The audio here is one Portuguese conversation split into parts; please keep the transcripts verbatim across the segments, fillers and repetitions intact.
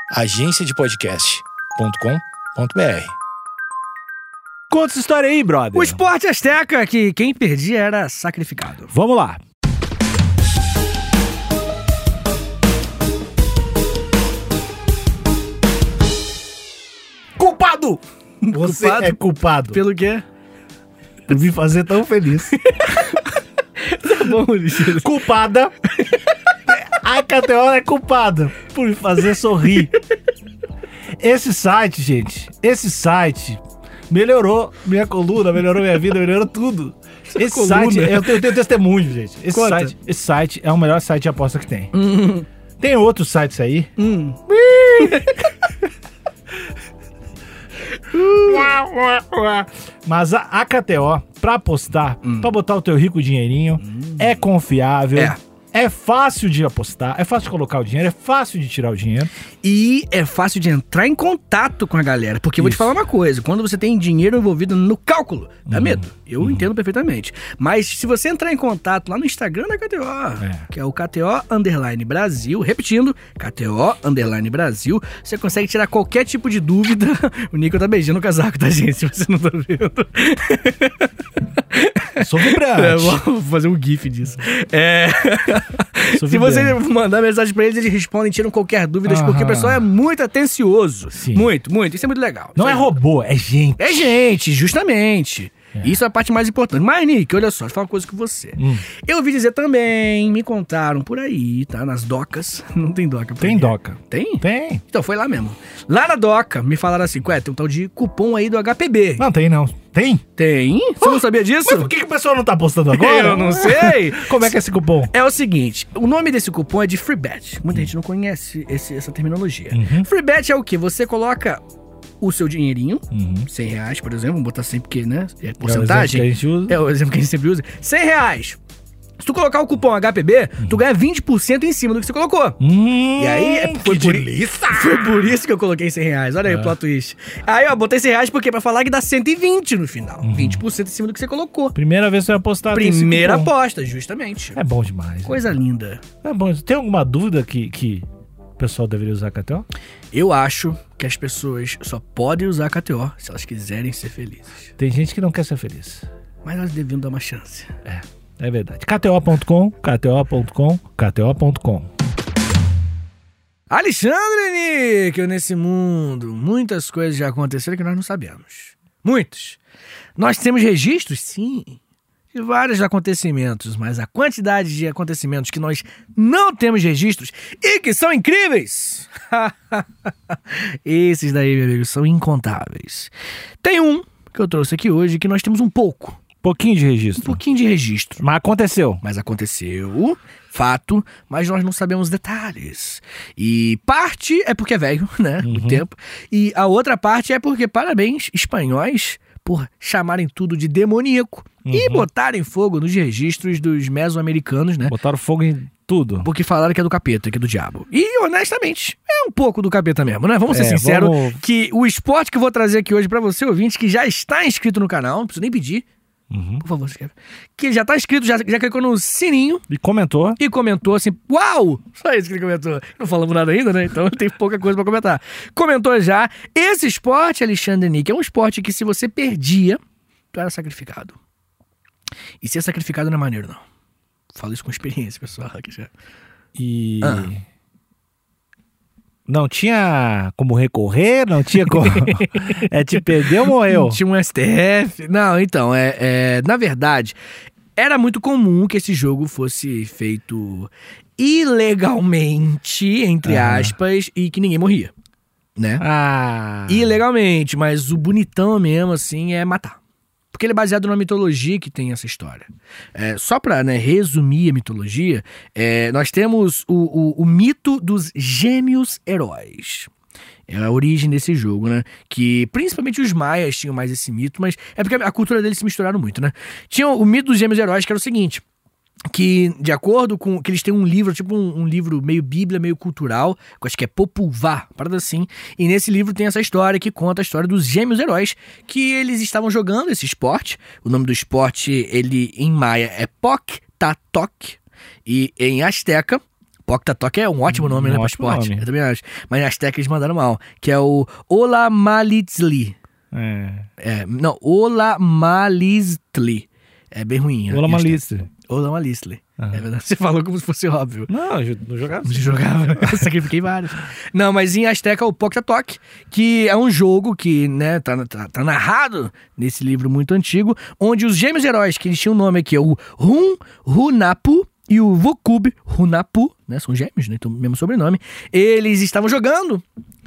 agência de podcast ponto com ponto b r. Conta essa história aí, brother. O esporte asteca, que quem perdia era sacrificado. Vamos lá. Culpado! Você Culpado? é culpado Pelo quê? por me fazer tão feliz. Tá bom, Alexandre. Culpada. A K T O é culpada por me fazer sorrir. Esse site, gente, esse site melhorou minha coluna, melhorou minha vida, melhorou tudo. Esse coluna? site, eu tenho, eu tenho testemunho, gente. Esse Conta. site, esse site é o melhor site de aposta que tem. Hum. Tem outros sites aí. Hum. Mas a, a K T O, pra apostar, Hum. pra botar o teu rico dinheirinho, é confiável. É. É fácil de apostar, é fácil de colocar o dinheiro, é fácil de tirar o dinheiro. E é fácil de entrar em contato com a galera. Porque eu vou te Isso. falar uma coisa: quando você tem dinheiro envolvido no cálculo, dá medo. Eu entendo perfeitamente. Mas se você entrar em contato lá no Instagram da K T O, É. que é o K T O Underline Brasil, repetindo, K T O Underline Brasil, você consegue tirar qualquer tipo de dúvida. O Nico tá beijando o casaco da gente, se você não tá vendo. Eu sou vibrante. É, vou fazer um gif disso. É. Sou Se você vibrante. mandar mensagem pra eles, eles respondem, tiram qualquer dúvida, porque o Aham. pessoal é muito atencioso. Sim. Muito, muito. Isso é muito legal. Não Isso é robô, é gente. É gente, justamente. Isso é a parte mais importante. Mas, Nick, olha só, deixa eu falar uma coisa com você. Hum. Eu ouvi dizer também, me contaram por aí, tá? Nas docas. Não tem doca. por Tem aí. doca. Tem? Tem. Então, foi lá mesmo. Lá na doca, me falaram assim, ué, tem um tal de cupom aí do H P B. Não, tem não. Tem? Tem? Você não sabia disso? Mas por que, que o pessoal não tá apostando agora? Eu não sei. Como é que é esse cupom? É o seguinte, o nome desse cupom é de Free Bet. Muita gente não conhece esse- essa terminologia. Uhum. Free Bet é o quê? Você coloca o seu dinheirinho, Uhum. cem reais, por exemplo, vamos botar sempre que, né? É É porcentagem. o exemplo que a gente usa. É o exemplo que a gente sempre usa. cem reais. Se tu colocar o cupom H P B, tu ganha vinte por cento em cima do que você colocou. Hum, E aí, é- foi que por, delícia! foi por isso que eu coloquei cem reais. Olha aí o plot twist. Aí, ó, botei cem reais porque pra falar que dá cento e vinte no final. vinte por cento em cima do que você colocou. Primeira vez que você vai apostar nesse Primeira cupom. aposta, justamente. É bom demais. Coisa linda. É bom. Tem alguma dúvida que, que o pessoal deveria usar a K T O? Eu acho que as pessoas só podem usar a K T O se elas quiserem ser felizes. Tem gente que não quer ser feliz. Mas elas deviam dar uma chance. É, é verdade. K T O ponto com, K T O ponto com, K T O ponto com. Alexandre Níquel, nesse mundo, muitas coisas já aconteceram que nós não sabemos. Muitos. Nós temos registros, sim, de vários acontecimentos, mas a quantidade de acontecimentos que nós não temos registros e que são incríveis, esses daí, meu amigo, são incontáveis. Tem um que eu trouxe aqui hoje que nós temos um pouco, Pouquinho de um registro. pouquinho de registro. Mas aconteceu. Mas aconteceu, fato, mas nós não sabemos detalhes. E parte é porque é velho, né? Muito tempo. E a outra parte é porque, parabéns, espanhóis, por chamarem tudo de demoníaco e botarem fogo nos registros dos mesoamericanos, né? Botaram fogo em tudo. Porque falaram que é do capeta, que é do diabo. E, honestamente, é um pouco do capeta mesmo, né? Vamos ser É, sinceros vamos- que o esporte que eu vou trazer aqui hoje pra você, ouvinte, que já está inscrito no canal, não preciso nem pedir, Uhum. por favor, se inscreve, que já tá inscrito, já, já clicou no sininho, E comentou. e comentou assim, uau! Só isso que ele comentou. Não falamos nada ainda, né? Então tem pouca coisa pra comentar. Comentou já. Esse esporte, Alexandre Nick, é um esporte que se você perdia, tu era sacrificado. E ser sacrificado não é maneiro, não. Falo isso com experiência, pessoal. Aqui já. E. Ah. Não tinha como recorrer, não tinha como. É, te perdeu, morreu. Tinha um S T F. Não, então, é, é, na verdade, era muito comum que esse jogo fosse feito ilegalmente, entre Ah. aspas, e que ninguém morria, né? Ah. Ilegalmente, mas o bonitão mesmo, assim, é matar. Porque ele é baseado numa mitologia que tem essa história. É, só pra, né, resumir a mitologia, é, nós temos o, o, o mito dos gêmeos heróis. É a origem desse jogo, né? Que principalmente os maias tinham mais esse mito, mas é porque a cultura deles se misturaram muito, né? Tinha o mito dos gêmeos heróis, que era o seguinte: que, de acordo com... que eles têm um livro, tipo um, um livro meio bíblia, meio cultural, que eu acho que é Popul Vuh, parada assim, e nesse livro tem essa história que conta a história dos gêmeos heróis, que eles estavam jogando esse esporte. O nome do esporte, ele em maia é Poc Tatok, e em asteca, Poctatok é um ótimo nome, Um né, pra ótimo esporte. nome. Eu também acho. Mas na Azteca eles mandaram mal. Que é o Olamalitzli. É. É, não, Olamalitzli. É bem ruim. Ola Malista. Olamalitzli. Aham. É verdade. Você falou como se fosse óbvio. Não, eu não jogava. Você jogava, eu sacrifiquei vários. Não, mas em Azteca o Poctatok, que é um jogo que, né, tá, tá, tá narrado nesse livro muito antigo, onde os gêmeos heróis, que eles tinham um nome aqui, é o Hun Hunapu e o Vokub Hunapu, né, são gêmeos, né, então mesmo sobrenome, eles estavam jogando,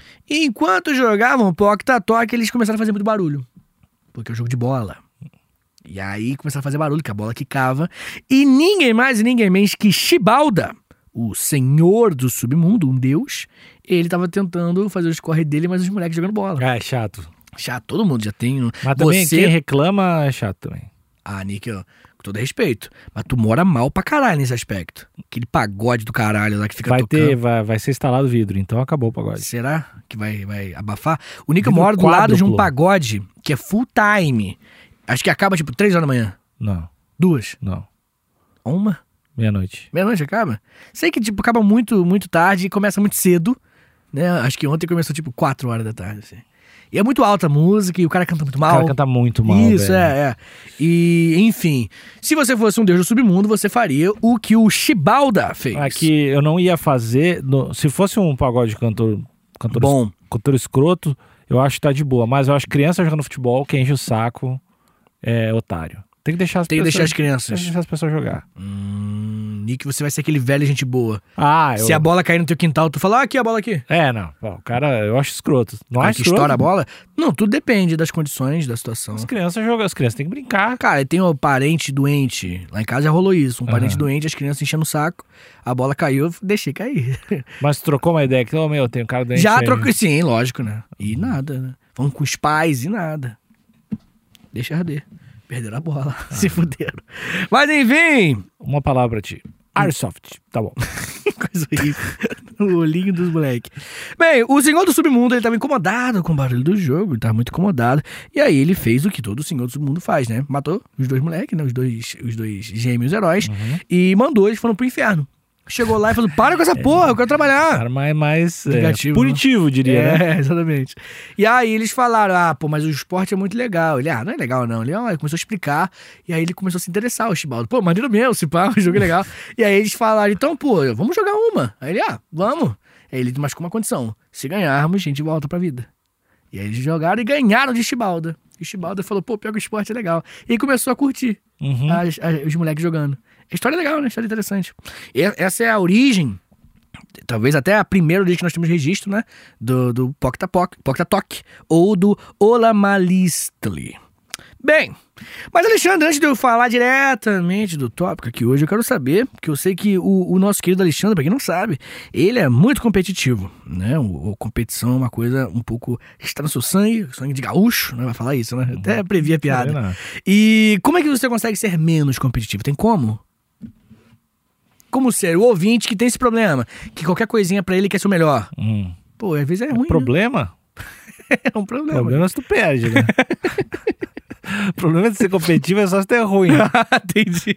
e enquanto jogavam Poctatok, eles começaram a fazer muito barulho, porque é um jogo de bola. E aí começaram a fazer barulho, que a bola quicava. E ninguém mais e ninguém menos que Xibalda, o senhor do submundo, um deus, ele tava tentando fazer o escorre dele, mas os moleques jogando bola. Ah, é chato. Chato, todo mundo já tem. um- Mas também Você... quem reclama é chato também. Ah, Nick, ó, com todo respeito, mas tu mora mal pra caralho nesse aspecto. Aquele pagode do caralho lá que fica Vai tocando. ter, vai, vai ser instalado vidro, então acabou o pagode. Será que vai, vai abafar? O Nick Vidro mora do lado de um quádruplo. pagode que é full time. Acho que acaba tipo três horas da manhã. Não, Duas. não. Uma. Meia-noite. Meia-noite acaba? Sei que, tipo, acaba muito, muito tarde e começa muito cedo, né? Acho que ontem começou, tipo, quatro horas da tarde, assim. E é muito alta a música e o cara canta muito O mal. cara canta muito mal, Isso, velho. é, é. E, enfim, se você fosse um deus do submundo, você faria o que o Xibalda fez. Aqui eu não ia fazer. no- se fosse um pagode de cantor, cantor, Bom, cantor escroto, eu acho que tá de boa. Mas eu acho que criança jogando futebol, quem enche o saco é otário. Tem que deixar as tem que pessoas. deixar as Tem crianças. que deixar as pessoas jogar. Hum, Nick, você vai ser aquele velho gente boa. Ah, eu. Se a bola cair no teu quintal, tu fala, ah, aqui a bola aqui. É, não. Pô, o cara, eu acho escroto. Não Ah, acho que escroto. estoura a bola? Não, tudo depende das condições, da situação. As crianças jogam, as crianças têm que brincar. Cara, tem um parente doente. Lá em casa já rolou isso. Um parente Aham. doente, as crianças enchendo o saco. A bola caiu, eu deixei cair. Mas tu trocou uma ideia que, ô meu, tem um cara doente. já aí. troquei, sim, lógico, né? E nada, né? Vamos com os pais e nada. Deixa arder. Perderam a bola. Se fuderam. Mas enfim. Uma palavra pra ti. Airsoft. Tá bom. Coisa horrível. O olhinho dos moleques. Bem, o senhor do submundo, ele tava incomodado com o barulho do jogo. Ele tava muito incomodado. E aí ele fez o que todo senhor do submundo faz, né? Matou os dois moleques, né? Os dois, os dois gêmeos heróis. E mandou eles foram pro inferno. Chegou lá e falou, para com essa porra, eu quero trabalhar. Cara mais, mais é, Negativo, punitivo, diria, né? É, exatamente. E aí eles falaram, ah, pô, mas o esporte é muito legal. Ele, ah, não é legal não. Ele, ah, começou a explicar, e aí ele começou a se interessar, o Xibaldo. Pô, maneiro mesmo, se pá, o jogo é legal. E aí eles falaram, então, pô, vamos jogar uma. Aí ele, ah, vamos. Aí ele, mas com uma condição, se ganharmos, a gente volta pra vida. E aí eles jogaram e ganharam de Xibalda. E o Xibalda falou, pô, pior que o esporte é legal. E aí começou a curtir Uhum. as- as- os moleques jogando. A história é legal, né? A história é interessante. E essa é a origem, talvez até a primeira origem que nós temos registro, né? Do, do Poctatok, Poctatok ou do Olamalistli. Bem, mas Alexandre, antes de eu falar diretamente do tópico aqui hoje, eu quero saber, porque eu sei que o, o nosso querido Alexandre, pra quem não sabe, ele é muito competitivo, né? O, a competição é uma coisa um pouco que está no seu sangue, sangue de gaúcho, né? Vai falar isso, né? Até previ a piada. Não, não. E como é que você consegue ser menos competitivo? Tem como? Como ser o ouvinte que tem esse problema, que qualquer coisinha pra ele quer ser o melhor. Hum. Pô, às vezes é ruim. Problema? Né? É um problema. Problema é se tu perde, né? O problema de ser competitivo é só se tu é ruim. Entendi.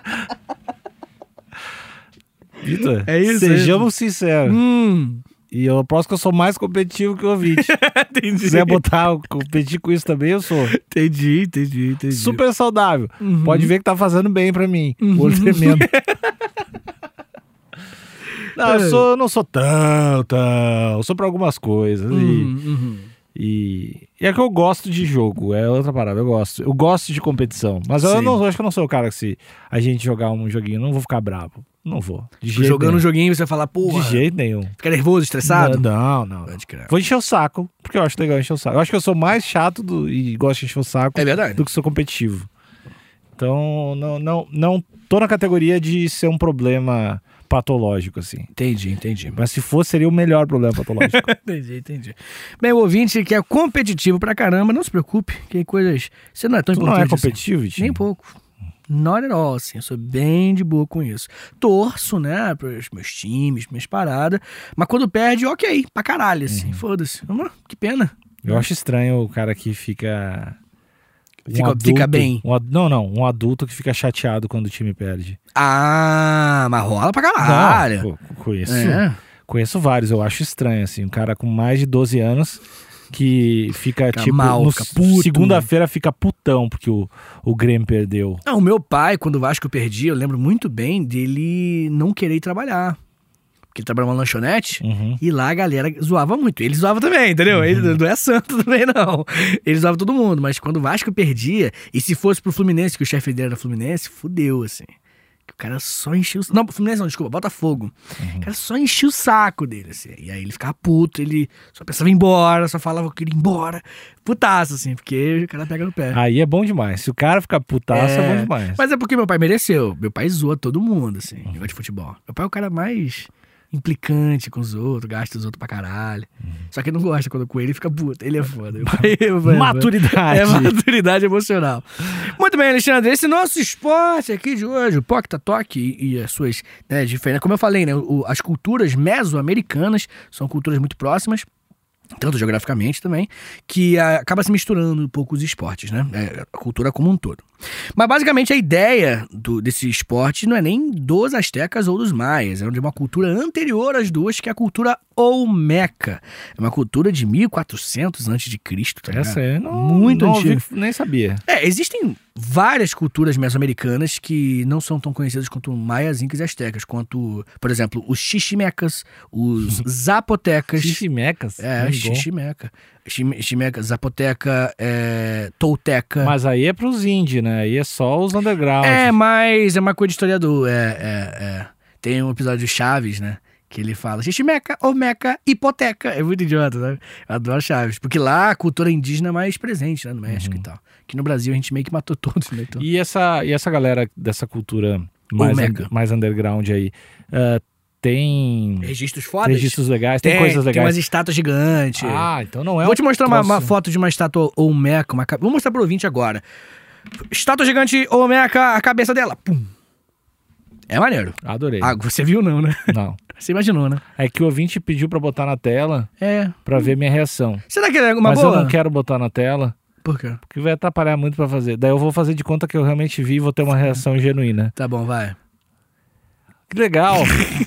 Vitor, É isso, sejamos sinceros. Hum, E eu aposto que eu sou mais competitivo que o ouvinte. Se entendi. quiser botar, competir com isso também, eu sou. Entendi, entendi, entendi. Super saudável. Uhum. Pode ver que tá fazendo bem pra mim. Uhum. O olho tremendo. Não, eu, É. sou, eu não sou tão, tão. Eu sou pra algumas coisas. Uhum, E, uhum. e, e é que eu gosto de jogo. É outra parada. Eu gosto. Eu gosto de competição. Mas eu Sim. não, acho que eu não sou o cara que se a gente jogar um joguinho, eu não vou ficar bravo. Não vou. De jeito Jogando um nenhum. joguinho, você vai falar, porra, De jeito nenhum. fica nervoso, estressado? Não, não. não. Pode crer. Vou encher o saco, porque eu acho legal encher o saco. Eu acho que eu sou mais chato do, e gosto de encher o saco É verdade. do que sou competitivo. Então, não, não, não tô na categoria de ser um problema patológico, assim. Entendi, entendi. Mas se fosse, seria o melhor problema patológico. Entendi, entendi. Bem, o ouvinte que é competitivo pra caramba, não se preocupe, que tem coisas... Você não é tão Tu não é importante assim. competitivo, Vitinho? Nem pouco. Not at all, assim. Eu sou bem de boa com isso. Torço, né, pros meus times, minhas paradas. Mas quando perde, ok, pra caralho, assim. Foda-se. Hum, Que pena. Eu acho estranho o cara que fica... Um Fica, adulto, fica bem. um ad- não, não. Um adulto que fica chateado quando o time perde. Ah, mas rola pra caralho. Não, pô, conheço, É. conheço vários. Eu acho estranho, assim. Um cara com mais de doze anos que fica, Fica tipo... mal, no fica puto. segunda-feira fica putão porque o, o Grêmio perdeu. Não, o meu pai, quando o Vasco perdia, eu lembro muito bem dele não querer ir trabalhar. Porque ele trabalhava numa lanchonete Uhum. e lá a galera zoava muito. Ele zoava também, entendeu? Uhum. Ele não é santo também, não. Ele zoava todo mundo, mas quando o Vasco perdia, e se fosse pro Fluminense, que o chefe dele era Fluminense, fudeu, assim. O cara só enchia o... Não, Fluminense não, desculpa, Botafogo. Uhum. O cara só enchia o saco dele, assim. E aí ele ficava puto, ele só pensava em ir embora, só falava que queria ir embora. Putaço, assim, porque o cara pega no pé. Aí é bom demais. Se o cara ficar putaço, é, É, bom demais. Mas é porque meu pai mereceu. Meu pai zoa todo mundo, assim, negócio de futebol. Meu pai é o cara mais implicante com os outros, gasta os outros pra caralho. Só que ele não gosta quando com ele fica puto. Ele é foda. Meu pai é- Maturidade. É maturidade emocional. Muito bem, Alexandre. Esse nosso esporte aqui de hoje, o Poc Toque e, e as suas né, diferenças. Como eu falei, né, o- as culturas mesoamericanas são culturas muito próximas, tanto geograficamente também, que ah, acaba se misturando um pouco os esportes, né? É, a cultura como um todo. Mas basicamente a ideia do- desse esporte não é nem dos astecas ou dos maias, é de uma cultura anterior às duas, que é a cultura olmeca. É uma cultura de mil e quatrocentos antes de Cristo, tá ligado? Essa é não, Muito não antiga. ouvi, nem sabia. É, existem várias culturas mesoamericanas que não são tão conhecidas quanto maias, incas e astecas, quanto, por exemplo, os xiximecas, os zapotecas. Xiximecas? É, muito bom. xiximeca. Xime- Xiximeca, zapoteca, é, tolteca. Mas aí é pros índios, né? Aí é só os underground. É, mas é uma coisa de historiador. É, é, é. Tem um episódio de Chaves, né? Que ele fala xiximeca, olmeca, hipoteca. É muito idiota, né? Eu adoro Chaves. Porque lá a cultura indígena é mais presente, né? No México e tal. Aqui no Brasil a gente meio que matou todos, né? Então... E essa, e essa galera dessa cultura mais, Olmeca. un- mais underground aí, ah, tem Registros fodas? registros legais, tem, coisas Tem legais. umas estátuas gigantes. Ah, então não é Vou um te mostrar uma, troço- uma foto de uma estátua olmeca. Uma... ca- Vou mostrar pro ouvinte agora. Estátua gigante olmeca, a cabeça dela. Pum. É maneiro. Adorei. Ah, você viu não, né? Não. Você imaginou, né? É que o ouvinte pediu pra botar na tela É. pra ver minha reação. Será que é uma Mas boa? eu não quero botar na tela, Por quê? porque vai atrapalhar muito pra fazer. Daí eu vou fazer de conta que eu realmente vi e vou ter uma reação genuína. Tá bom, vai. Que legal.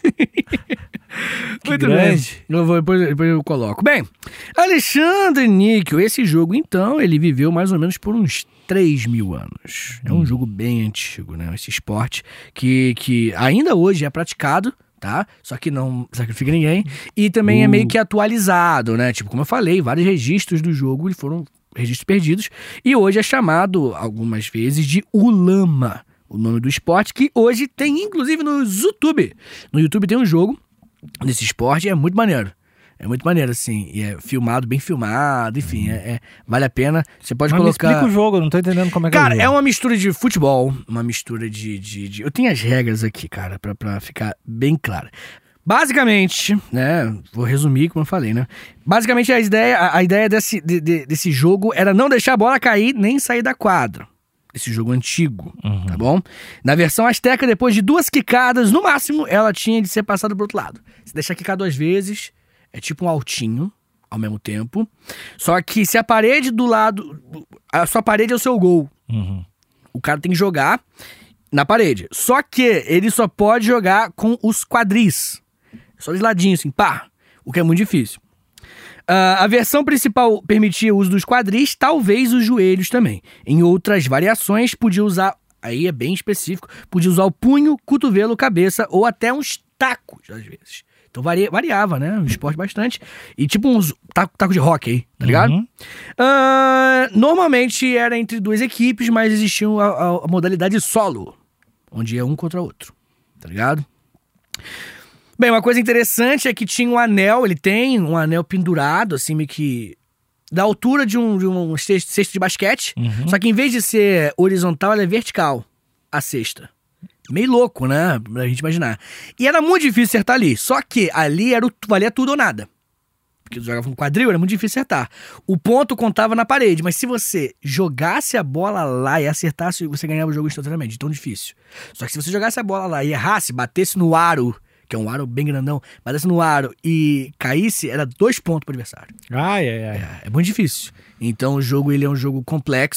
Que Muito grande. bem. Eu vou, depois, depois eu coloco. Bem, Alexandre Níquel, esse jogo, então, ele viveu mais ou menos por uns três mil anos. É um jogo bem antigo, né? Esse esporte que, que ainda hoje é praticado, tá? Só que não sacrifica ninguém. E também é Uh. meio que atualizado, né? Tipo, como eu falei, vários registros do jogo foram registros perdidos. E hoje é chamado, algumas vezes, de Ulama, o nome do esporte, que hoje tem, inclusive, no YouTube. No YouTube tem um jogo desse esporte e é muito maneiro. É muito maneiro, assim. E é filmado, bem filmado, enfim, é, é- vale a pena. Você pode Mas me colocar... explica o jogo, eu não tô entendendo como é que Cara, é o é jogo. uma mistura de futebol, uma mistura de, de, de- Eu tenho as regras aqui, cara, pra, pra ficar bem claro. Basicamente, né, vou resumir como eu falei, né? Basicamente a ideia, a, a ideia desse, de- de- desse jogo era não deixar a bola cair nem sair da quadra. Esse jogo antigo, Uhum. tá bom? Na versão asteca, depois de duas quicadas, no máximo, ela tinha de ser passada pro outro lado. Se deixar quicar duas vezes, é tipo um altinho, ao mesmo tempo. Só que se a parede do lado... A sua parede é o seu gol. Uhum. O cara tem que jogar na parede. Só que ele só pode jogar com os quadris. Só os ladinhos, assim, pá. O que é muito difícil. Ah, a versão principal permitia o uso dos quadris, talvez os joelhos também. Em outras variações, podia usar... Aí é bem específico. Podia usar o punho, cotovelo, cabeça ou até uns tacos, às vezes. Então varia- variava, né? O esporte bastante. E tipo uns tacos taco de hockey, tá ligado? Uhum. Ah, normalmente era entre duas equipes, mas existia a, a- a modalidade solo, onde é um contra o outro, tá ligado? Bem, uma coisa interessante é que tinha um anel, ele tem um anel pendurado, assim, meio que da altura de um, de um cesto cesto de basquete, Uhum. só que em vez de ser horizontal, ela é vertical, a cesta. Meio louco, né? Pra gente imaginar. E era muito difícil acertar ali, só que ali era o, valia tudo ou nada. Porque tu jogava um quadril, era muito difícil acertar. O ponto contava na parede, mas se você jogasse a bola lá e acertasse, você ganhava o jogo instantaneamente, de tão difícil. Só que se você jogasse a bola lá e errasse, batesse no aro, que é um aro bem grandão, batesse no aro e caísse, era dois pontos pro adversário. Ai, ai, ai. É, é muito difícil. Então o jogo ele é um jogo complexo,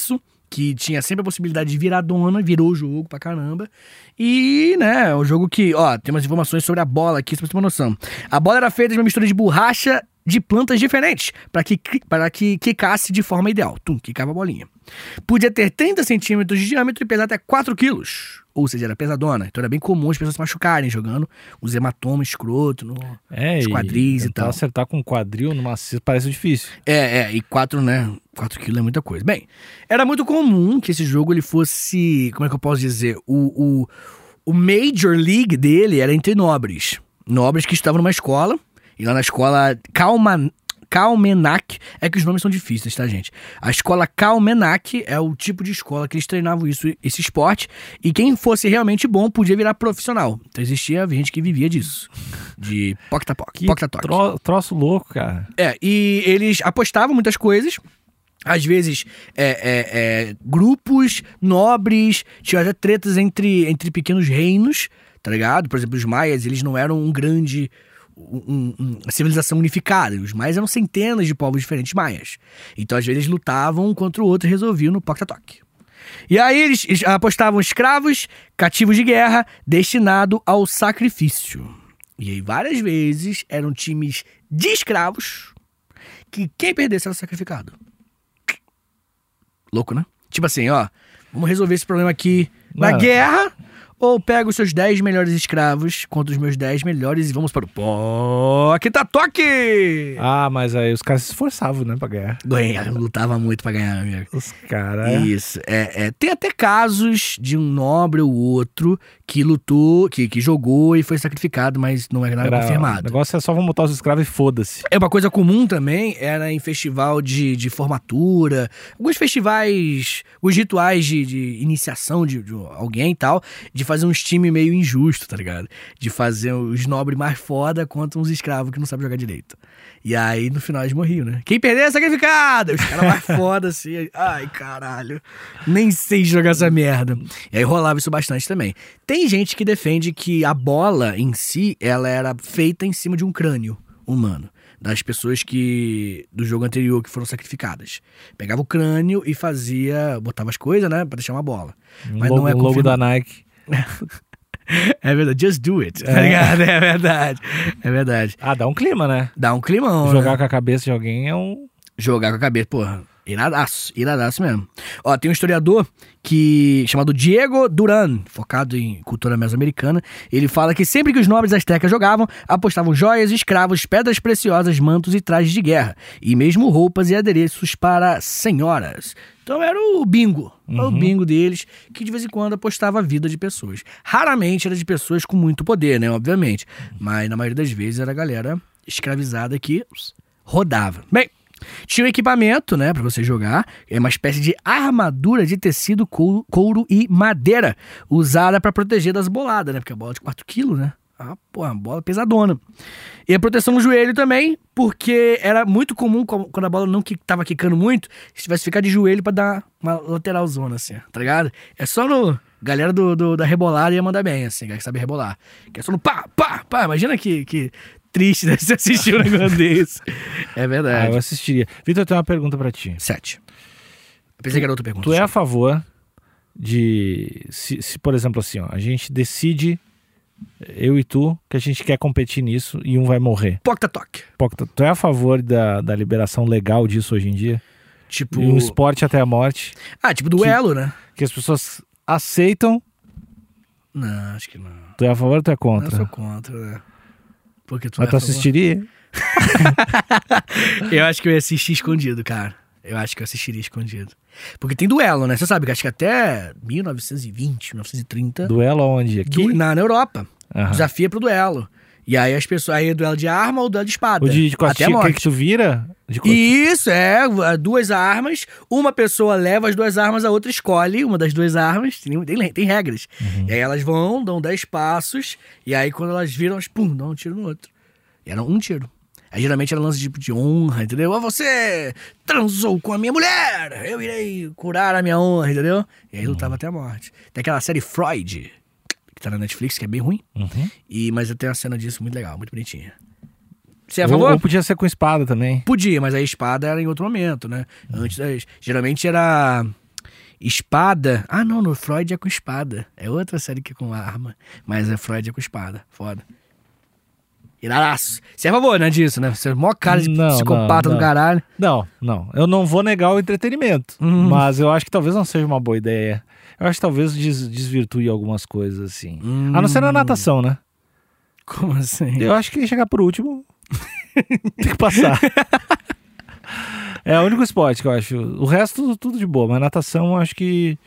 que tinha sempre a possibilidade de virar dona, virou o jogo pra caramba. E, né, o jogo que, ó, tem umas informações sobre a bola aqui, só pra você ter uma noção. A bola era feita de uma mistura de borracha de plantas diferentes, para que, para que quicasse de forma ideal. Tum, quicava a bolinha. Podia ter trinta centímetros de diâmetro e pesar até quatro quilos. Ou seja, era pesadona. Então era bem comum as pessoas se machucarem jogando os hematomas escroto no, É, nos quadris e, e tal. acertar com um quadril numa cesta parece difícil. É, é, e quatro, né? quatro quilos é muita coisa. Bem, era muito comum que esse jogo ele fosse, como é que eu posso dizer? O, o, o Major League dele era entre nobres. Nobres que estavam numa escola, e lá na escola Calma, Calmenac, é que os nomes são difíceis, tá, gente? A escola Calmenac é o tipo de escola que eles treinavam isso, esse esporte, e quem fosse realmente bom podia virar profissional. Então existia gente que vivia disso, de poc-ta-poc, Que poc-ta-toc. tro, troço louco, cara. É, e eles apostavam muitas coisas. Às vezes, é, é, é, grupos nobres, tinha até tretas entre, entre pequenos reinos, tá ligado? Por exemplo, os maias, eles não eram um grande... Um, um, uma civilização unificada. Os maias eram centenas de povos diferentes maias. Então, às vezes, eles lutavam contra o outro e resolviam no poc-ta-toc. E aí, eles, eles apostavam escravos, cativos de guerra, destinado ao sacrifício. E aí, várias vezes, eram times de escravos que quem perdesse era sacrificado. Louco, né? Tipo assim, ó, vamos resolver esse problema aqui na Não. guerra, ou pega os seus dez melhores escravos contra os meus dez melhores e vamos para o poc-ta-toc! Ah, mas aí os caras se esforçavam, né, pra ganhar. Ganhar, lutava muito pra ganhar, amigo. Os caras... Isso, é, é. Tem até casos de um nobre ou outro que lutou, que, que jogou e foi sacrificado, mas não é nada Era- O confirmado. negócio é só vamos botar os escravos e foda-se. É uma coisa comum também, era em festival de, de formatura, alguns festivais, os rituais de, de iniciação de, de alguém e tal, de fazer uns times meio injusto, tá ligado? De fazer os nobres mais foda contra uns escravos que não sabem jogar direito. E aí, no final, eles morriam, né? Quem perder é sacrificado! Os caras mais foda, assim. Ai, caralho. Nem sei jogar essa merda. E aí rolava isso bastante também. Tem gente que defende que a bola em si, ela era feita em cima de um crânio humano. Das pessoas que do jogo anterior que foram sacrificadas. Pegava o crânio e fazia, botava as coisas, né, pra deixar uma bola. Mas logo, não é logo confirmado. da Nike. É verdade, just do it, tá ligado? É verdade, é verdade. Ah, dá um clima, né? Dá um climão, Jogar né? com a cabeça de alguém é um... Jogar com a cabeça, porra, iradaço, iradaço mesmo. Ó, tem um historiador que chamado Diego Duran, focado em cultura mesoamericana. Ele fala que sempre que os nobres astecas jogavam, apostavam joias, escravos, pedras preciosas, mantos e trajes de guerra. E mesmo roupas e adereços para senhoras. Então era o bingo, era o Uhum. bingo deles, que de vez em quando apostava a vida de pessoas. Raramente era de pessoas com muito poder, né, obviamente. Mas na maioria das vezes era a galera escravizada que rodava. Bem, tinha um equipamento, né, pra você jogar. É uma espécie de armadura de tecido, couro, couro e madeira, usada pra proteger das boladas, né? Porque a bola é de quatro quilos, né? Ah, pô, uma bola pesadona. E a proteção no joelho também, porque era muito comum, quando a bola não que tava quicando muito, se tivesse que ficar de joelho pra dar uma lateralzona, assim, tá ligado? É só no... Galera do, do- da rebolada ia mandar bem, assim, galera que sabe rebolar. Que é só no pá, pá, pá. Imagina que... que triste, né? Você assistir um negócio desse. É Ah, verdade. eu assistiria. Vitor, eu tenho uma pergunta pra ti. Sete. Eu pensei que era outra pergunta. Tu é a favor de... Se, se, por exemplo, assim, ó, a gente decide, eu e tu, que a gente quer competir nisso e um vai morrer. Poc-ta-toc. Pô, tu tu é a favor da, da liberação legal disso hoje em dia? Tipo... E um esporte até a morte, Ah, tipo duelo, né? que as pessoas aceitam, Não, acho que não. tu é a favor ou tu é Eu contra? sou contra, né? Porque tu Mas é tu a favor. assistiria? Eu acho que eu ia assistir escondido, cara. Eu acho que eu assistiria escondido. Porque tem duelo, né? Você sabe que acho que até mil novecentos e vinte, mil novecentos e trinta... Duelo aonde? Aqui? du- na, na Europa. Aham. Desafia pro duelo. E aí as pessoas... Aí é duelo de arma ou duelo de espada. O de, de Até a costinha, que, morte. que tu vira? De costa- Isso, é. Duas armas. Uma pessoa leva as duas armas, a outra escolhe uma das duas armas. Tem, tem, tem regras. Uhum. E aí elas vão, dão dez passos. E aí quando elas viram, elas pum, dão um tiro no outro. E era um tiro. Aí geralmente era lance tipo de honra, entendeu? Ah, você transou com a minha mulher, eu irei curar a minha honra, entendeu? E aí lutava até a morte. Tem aquela série Freud, que tá na Netflix, que é bem ruim. Uhum. E, mas eu tenho uma cena disso muito legal, muito bonitinha. Você é a Ou, favor? ou podia ser com espada também. Podia, mas a espada era em outro momento, né? Antes das... Geralmente era Espada. Ah, não, no Freud é com espada. É outra série que é com arma. Mas é Freud é com espada. Foda. Iradaço. Você é a favor, né, disso, né? Você é o maior cara de Não, psicopata não, do não. caralho. Não, não. Eu não vou negar o entretenimento. Hum. Mas eu acho que talvez não seja uma boa ideia. Eu acho que talvez des- desvirtue algumas coisas, assim. Hum. A não ser na natação, né? Como assim? Eu acho que chegar por último tem que passar. É o único esporte que eu acho. O resto, tudo, tudo de boa. Mas natação, eu acho que...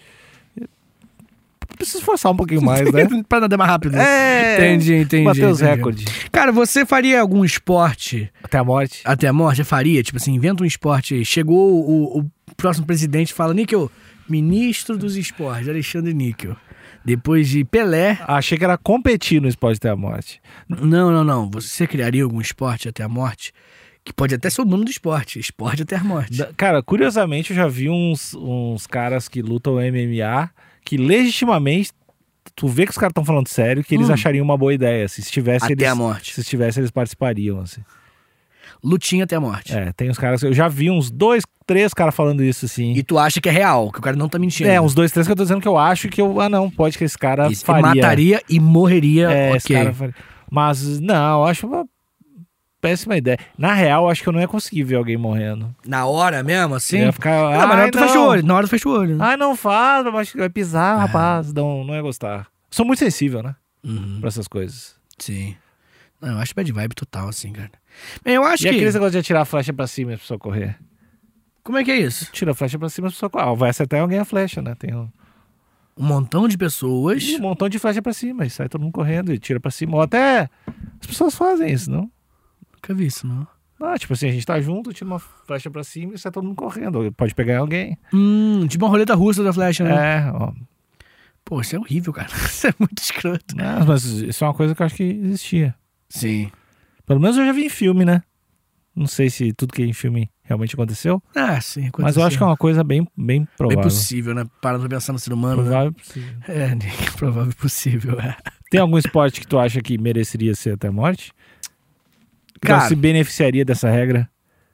Preciso forçar um pouquinho mais, né? Pra nadar mais rápido. É, Entendi, entendi. bater os entendi. recordes. Cara, você faria algum esporte Até a morte. até a morte? Faria? Tipo assim, inventa um esporte aí. Chegou o, o próximo presidente e fala, Níquel, ministro dos esportes, Alexandre Níquel. Depois de Pelé... Achei que era competir no esporte até a morte. Não, não, não. Você criaria algum esporte até a morte? Que pode até ser o nome do esporte. Esporte até a morte. Da- Cara, curiosamente, eu já vi uns, uns caras que lutam M M A que legitimamente, tu vê que os caras estão falando sério, que eles Hum. achariam uma boa ideia. Se estivesse, Até eles, a morte. se estivesse, eles participariam, assim. Lutinha até a morte. É, tem uns caras, eu já vi uns dois, três caras falando isso, assim. E tu acha que é real, que o cara não tá mentindo. É, uns dois, três que eu tô dizendo que eu acho que eu, ah não, pode que esse cara Isso, faria. mataria e morreria, É, esse ok. cara faria. Mas, não, eu acho uma péssima ideia. Na real, acho que eu não ia conseguir ver alguém morrendo. Na hora mesmo, assim? Eu ia ficar, Não, mas na ai, hora tu fecha o olho. Na hora tu fecha o olho. Ah, não faz, mas vai pisar, rapaz. Não, não ia gostar. Sou muito sensível, né? Uhum, Pra essas coisas. sim. Não, eu acho bad vibe total, assim, cara. Bem, eu acho E que... aqueles negócios de atirar a flecha pra cima e a pessoa correr? Como é que é isso? Tira a flecha pra cima e a pessoa correr. Ah, vai acertar alguém a flecha, né? Tem um... Um montão de pessoas... um montão de flecha pra cima. E sai todo mundo correndo e tira pra cima. Ou até as pessoas fazem isso, não? Nunca vi isso, não. Ah, tipo assim, a gente tá junto, tira uma flecha pra cima e sai todo mundo correndo. Pode pegar alguém. Hum, tipo uma roleta russa da flecha, né? É, ó. Pô, isso é horrível, cara. Isso é muito escroto. Não, mas isso é uma coisa que eu acho que existia. Sim. Pelo menos eu já vi em filme, né? Não sei se tudo que é em filme realmente aconteceu. Ah, sim. Aconteceu. Mas eu acho que é uma coisa bem, bem Bem provável. possível, né? Parando pra pensar no ser humano, né? Provável e possível. É, Nick, provável e possível, é. Tem algum esporte que tu acha que mereceria ser até a morte? Que Cara- não se beneficiaria dessa regra?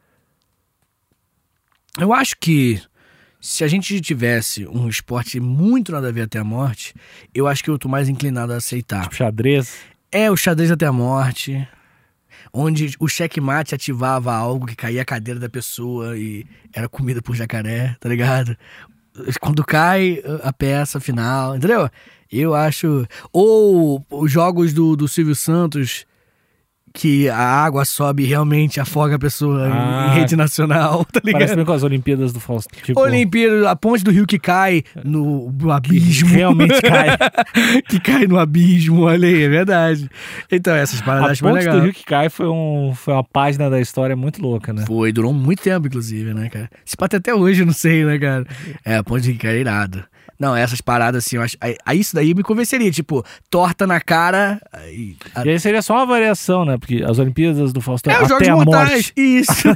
Eu acho que se a gente tivesse um esporte muito nada a ver até a morte, eu acho que eu tô mais inclinado a aceitar. Tipo xadrez? É o xadrez até a morte, onde o checkmate ativava algo que caía a cadeira da pessoa e era comida por jacaré, tá ligado? Quando cai a peça final, entendeu? Eu acho... Ou os jogos do, do Silvio Santos, que a água sobe e realmente afoga a pessoa em- Ah, em rede nacional, tá ligado? Parece bem com as Olimpíadas do Fausto. Tipo, Olimpíada, a ponte do rio que cai no, no que abismo. realmente cai. que cai no abismo, olha aí, é verdade. Então, essas paradas A acho mais ponte legal. do Rio que cai foi, um, foi uma página da história muito louca, né? Foi, durou muito tempo, inclusive, né, cara? Se pode até hoje, eu não sei, né, cara? É, a ponte do rio que cai é irado. Não, essas paradas assim, eu acho. Aí, aí isso daí me convenceria, tipo, torta na cara. Aí, a- E aí seria só uma variação, né? Porque as Olimpíadas do Faustão é, os até Jogos a Mortais. morte. Isso.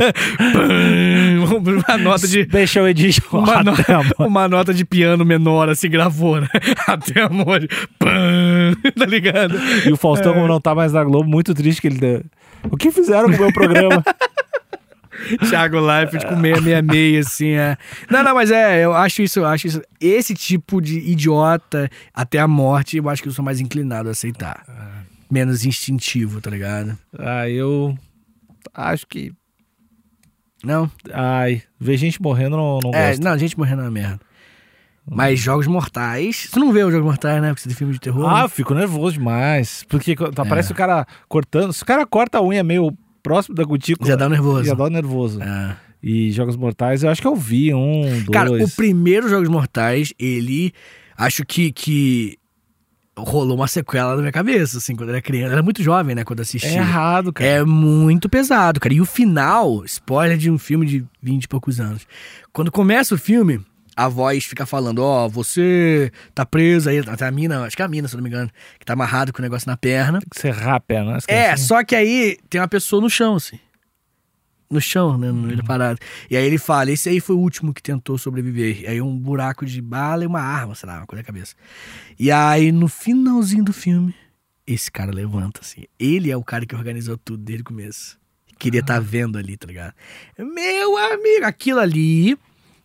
Pam, uma nota de. Special Edition. Uma, no- até a morte. uma nota de piano menor, assim, gravou, né? Até a morte. Pam, tá ligado? E o Faustão, como não tá mais na Globo, muito triste que ele... dá- O que fizeram com o meu programa? Thiago Leifert com seiscentos e sessenta e seis, assim, é. Não, não, mas é, eu acho isso, eu acho isso. Esse tipo de idiota até a morte, eu acho que eu sou mais inclinado a aceitar. Menos instintivo, tá ligado? Ah, eu acho que... Não? Ai, ver gente morrendo não, não É, gosto. não, gente morrendo é uma merda. Mas Jogos Mortais. Você não vê os Jogos Mortais, né? Porque você tem filme de terror. Ah, né? eu fico nervoso demais. Porque co- É. parece o cara cortando... Se o cara corta a unha meio próximo da cutícula... Já dá um nervoso. Já dá um nervoso. É. E Jogos Mortais, eu acho que eu vi um, dois... Cara, o primeiro Jogos Mortais, ele. Acho que, que rolou uma sequela na minha cabeça, assim, quando eu era criança. Eu era muito jovem, né, quando assisti. É errado, cara. É muito pesado, cara. E o final, spoiler de um filme de vinte e poucos anos. Quando começa o filme, a voz fica falando, ó, você tá preso aí, até a mina, acho que é a mina, se eu não me engano, que tá amarrado com o negócio na perna. Que você rapa, né? É, só que aí tem uma pessoa no chão, assim. No chão, né, no meio da parada. E aí ele fala, esse aí foi o último que tentou sobreviver. E aí um buraco de bala e uma arma, sei lá, uma coisa na cabeça. E aí no finalzinho do filme, esse cara levanta, assim. Ele é o cara que organizou tudo desde o começo. Queria estar tá vendo ali, tá ligado? Meu amigo, aquilo ali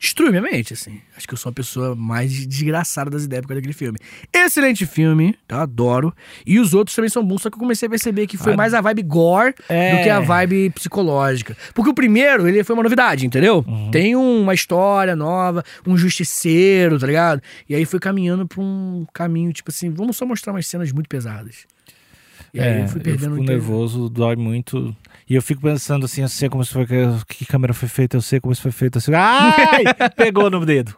destruiu minha mente, assim. Acho que eu sou uma pessoa mais desgraçada das ideias por causa daquele filme. Excelente filme, tá? Adoro. E os outros também são bons, só que eu comecei a perceber que foi Ah, mais a vibe gore é. do que a vibe psicológica. Porque o primeiro, ele foi uma novidade, entendeu? Uhum. Tem uma história nova, um justiceiro, tá ligado? E aí foi caminhando pra um caminho, tipo assim, vamos só mostrar umas cenas muito pesadas. E aí É, eu fui perdendo eu o fico interesse. nervoso, dói muito. E eu fico pensando assim, eu sei como isso foi, que câmera foi feita, eu sei como isso foi feito. Eu sei, ai, pegou no dedo.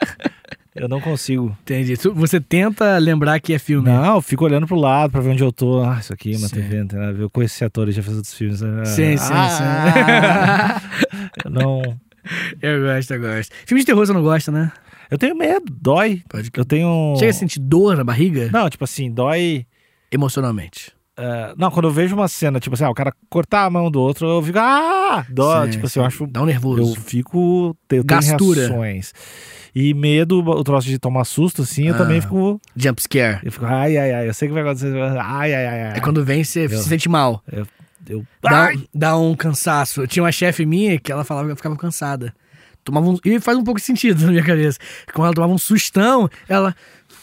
Eu não consigo. Entendi. Tu- Você tenta lembrar que é filme. Não, eu fico olhando pro lado pra ver onde eu tô. Ah, isso aqui é uma Sim. T V, não tem nada a ver. Eu conheço esse ator, ele já fez outros filmes. Ah, Sim, sim, ah, Eu não... Eu gosto, eu gosto. Filme de terror você não gosta, né? Eu tenho medo, dói. Pode Eu tenho... Chega a sentir dor na barriga? Não, tipo assim, dói... Emocionalmente. Uh, não, quando eu vejo uma cena, tipo assim, ah, o cara cortar a mão do outro, eu fico, ah, dó, Sim, tipo assim, sim. eu acho, Dá um nervoso. eu fico, eu tenho Gastura. reações. E medo, o troço de tomar susto, assim, eu Ah. também fico, Jump scare. eu fico, ai, ai, ai, eu sei que vai acontecer, ai, ai, ai, ai. É quando vem, você Eu- se sente mal. Eu, eu, Dá, ai! dá um cansaço. Eu tinha uma chefe minha que ela falava que eu ficava cansada. Tomava um, e faz um pouco de sentido na minha cabeça. Quando ela tomava um sustão, ela...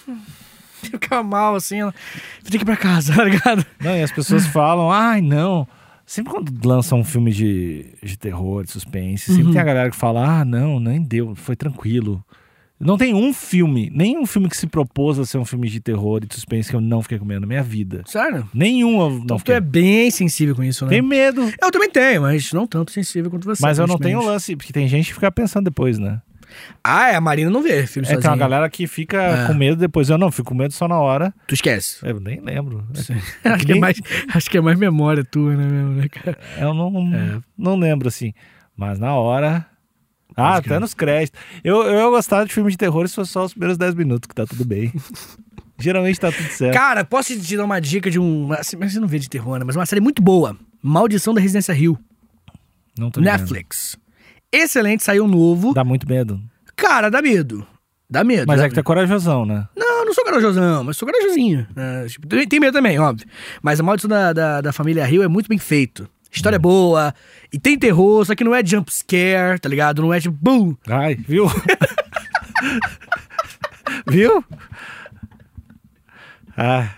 ficava mal, assim, ela... Tem que ir pra casa, tá ligado? Não, e as pessoas falam, ai, não. Sempre quando lançam um filme de, de terror, de suspense, sempre Uhum. tem a galera que fala, ah, não, nem deu, foi tranquilo. Não tem um filme, nenhum filme que se propôs a ser um filme de terror e de suspense que eu não fiquei com medo na minha vida. Sério? Nenhum eu não Então tu fiquei. é bem sensível com isso, né? Tenho medo. Eu também tenho, mas não tanto sensível quanto você. Mas eu não tenho aparentemente. lance, porque tem gente que fica pensando depois, né? Ah, é, a Marina não vê filme É, tem sozinha. uma galera que fica É. com medo depois. Eu não, fico com medo só na hora. Tu esquece. Eu nem lembro. acho, que é nem- mais, acho que é mais memória tua, né, mesmo, né, cara? Eu não, É. não lembro, assim. Mas na hora... Ah, Pode até crer. nos créditos. Eu, eu ia gostar de filme de terror se fosse só os primeiros dez minutos, que tá tudo bem. Geralmente tá tudo certo. Cara, posso te dar uma dica de um... Mas você não vê de terror, né? Mas uma série muito boa. Maldição da Residência Hill. Não tô ligado. Netflix. Excelente, saiu novo. Dá muito medo. Cara, dá medo. Dá medo. Mas dá é que tu é corajosão, né? Não, não sou corajosão, mas sou corajosinho. É, tipo, tem tem medo também, óbvio. Mas a Maldição da, da, da Família Hill é muito bem feito. História é boa, e tem terror, só que não é jump scare, tá ligado? Não é tipo, bum! Ai, viu? Viu? Ah,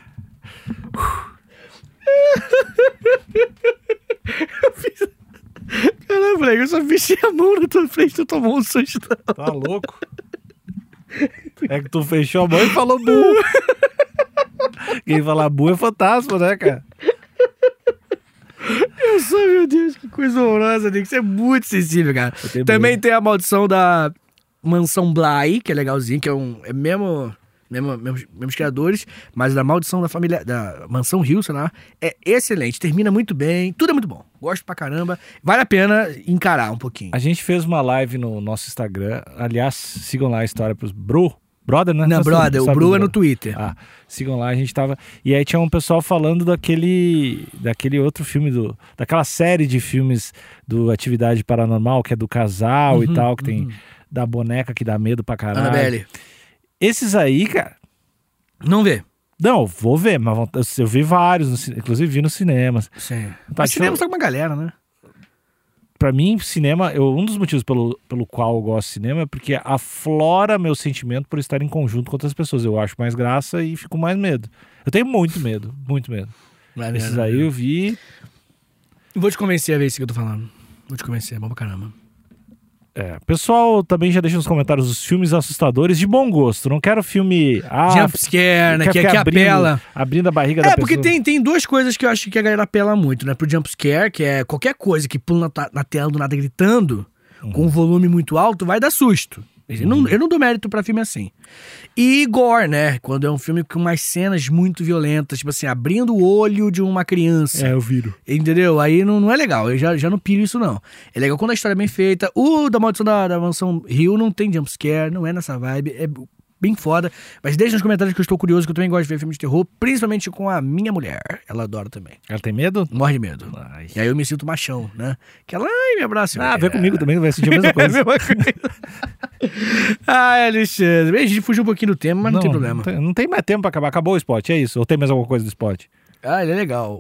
Caramba, moleque, eu só fechei a mão na tua frente, tu tomou um susto. tá louco? É que tu fechou a mão e falou bu. Quem falar bu é fantasma, né, cara? Eu sou, meu Deus, que coisa horrorosa, Nick. Você é muito sensível, cara. tenho Também medo. tem a maldição da Mansão Bly, que é legalzinho, que é um. É mesmo. Mesmo, mesmos, mesmos criadores, mas da Maldição da Família. Da Mansão Hill, sei lá, é excelente. Termina muito bem, tudo é muito bom. Gosto pra caramba. Vale a pena encarar um pouquinho. A gente fez uma live no nosso Instagram. Aliás, sigam lá a história pros Bro. Brother, né? Não, Você brother, o sabe Bru do é no Bro. Twitter. Ah, sigam lá, a gente tava... E aí tinha um pessoal falando daquele... Daquele outro filme, do, daquela série de filmes do Atividade Paranormal, que é do casal e Uhum, tal, que tem uhum. da boneca que dá medo pra caralho. Annabelle. Esses aí, cara... Não vê. Não, vou ver, mas vão- eu, eu vi vários, no cine- inclusive vi nos cinemas. Sim. Tá, Mas deixa cinema eu- só com uma galera, né? Pra mim, cinema, eu, um dos motivos pelo, pelo qual eu gosto de cinema é porque aflora meu sentimento por estar em conjunto com outras pessoas. Eu acho mais graça e fico mais medo. Eu tenho muito medo, muito medo. Vai Esses vendo. aí eu vi. Vou te convencer a ver isso que eu tô falando. Vou te convencer, é bom pra caramba. É, pessoal também já deixa nos comentários os filmes assustadores de bom gosto. Não quero filme. Ah, Jump scare, né? quer Que, ficar que abrindo, apela. abrindo a barriga da É, pessoa. porque tem, tem duas coisas que eu acho que a galera apela muito, né? Pro jump scare, que é qualquer coisa que pula na, ta- na tela do nada gritando, com um volume muito alto, vai dar susto. Eu, não, eu não dou mérito pra filme assim. E gore, né? Quando é um filme com umas cenas muito violentas, tipo assim, abrindo o olho de uma criança. É, eu viro. Entendeu? Aí não, não é legal. Eu já, já não piro isso, não. É legal quando a história é bem feita. O da Maldição da, da Mansão Hill não tem jumpscare, não é nessa vibe. É bem foda. Mas deixa nos comentários que eu estou curioso, que eu também gosto de ver filmes de terror, principalmente com a minha mulher. Ela adora também. Ela tem medo? Morre de medo. Ai. E aí eu me sinto machão, né? Que ela, ai, me abraça. Ah, vem comigo também, vai sentir a mesma É a coisa. mesma coisa. Ai, Alexandre. A gente fugiu um pouquinho do tema, mas não, tem problema. Não tem, não tem mais tempo pra acabar. Acabou o spot, é isso? Ou tem mais alguma coisa do spot? Ah, ele é legal.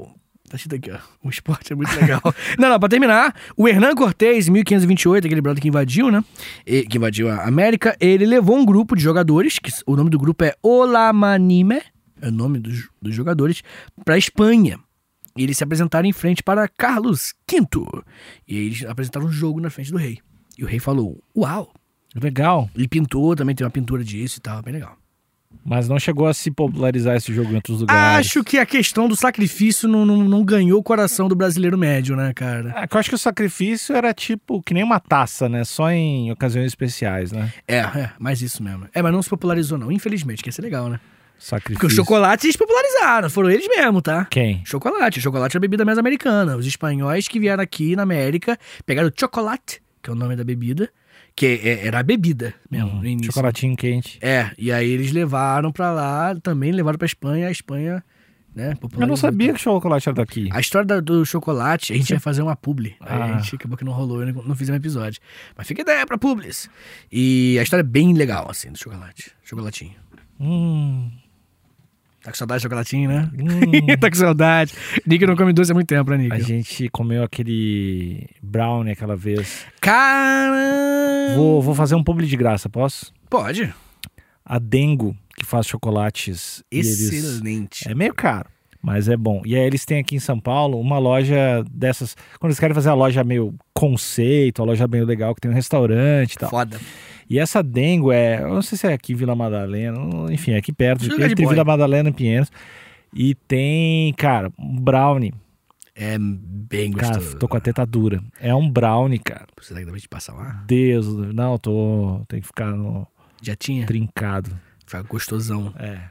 Tá escrito aqui, ó. O esporte é muito legal. não, não, pra terminar, o Hernán Cortés, em mil quinhentos e vinte e oito, aquele brother que invadiu, né? E, que invadiu a América, ele levou um grupo de jogadores, que o nome do grupo é Olamanime, é o nome dos, dos jogadores, pra Espanha. E eles se apresentaram em frente para Carlos quinto. E aí eles apresentaram um jogo na frente do rei. E o rei falou, uau. Legal. Ele pintou, também tem uma pintura disso e tal, bem legal. Mas não chegou a se popularizar esse jogo em outros lugares. Acho que a questão do sacrifício não, não, não ganhou o coração do brasileiro médio, né, cara? É, que eu acho que o sacrifício era tipo que nem uma taça, né? Só em ocasiões especiais, né? É, é, mais isso mesmo. É, mas não se popularizou não, infelizmente, que ia ser legal, né? Sacrifício. Porque os chocolates eles popularizaram, foram eles mesmo, tá? Quem? Chocolate, chocolate é a bebida mais americana. Os espanhóis que vieram aqui na América, pegaram o chocolate, que é o nome da bebida, que é, era a bebida mesmo, Uhum, no início. chocolatinho quente. É, e aí eles levaram pra lá, também levaram pra Espanha, a Espanha, né, popularizou. Eu não sabia que o chocolate era daqui. A história da- do chocolate, a gente ia fazer uma publi. Aí Ah. a gente acabou que não rolou, eu não, não fizemos episódio. Mas fica ideia pra publis. E a história é bem legal, assim, do chocolate. Chocolatinho. Hum, Tá com saudade de chocolatinho, né? hum. tá com saudade. Nick não come doce há muito tempo, né, Nick? A gente comeu aquele brownie aquela vez. Caramba! Vou, vou fazer um publi de graça, posso? Pode. A Dengo, que faz chocolates. e eles- Excelente. É meio caro, mas é bom. E aí eles têm aqui em São Paulo uma loja dessas... Quando eles querem fazer a loja meio conceito, a loja bem legal, que tem um restaurante e tal. Foda. E essa Dengo é... Eu não sei se é aqui em Vila Madalena, enfim, é aqui perto, Lugar de entre boy. Vila Madalena e Pinheiros. E tem, cara, um brownie. É bem Cara, gostoso. tô com a teta dura. É um brownie, cara. Será que dá pra gente passar lá? Deus, não, tô... Tem que ficar no Já tinha? trincado. Fica gostosão. É.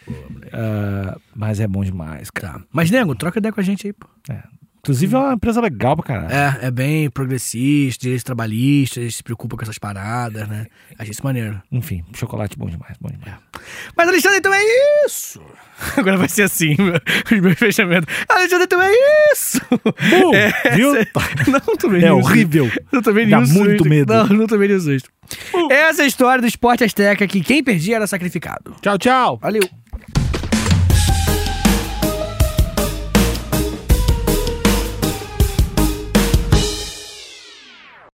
Ah, mas é bom demais, cara. Tá. Mas, Nego, troca ideia com a gente aí, pô. Inclusive é uma empresa legal pra caralho. É, é bem progressista, direitos trabalhistas, se preocupa com essas paradas, né? Achei isso maneiro. Enfim, chocolate bom demais, bom demais. Mas, Alexandre, então é isso! Agora vai ser assim, meu, os meus fechamentos. Alexandre, então é isso! Bom, É, viu? essa- Não tomei É nenhum horrível. susto. Não tomei Dá nenhum muito susto. medo. Não, não tomei nenhum susto. Essa é a história do esporte asteca que quem perdia era sacrificado. Tchau, tchau. Valeu!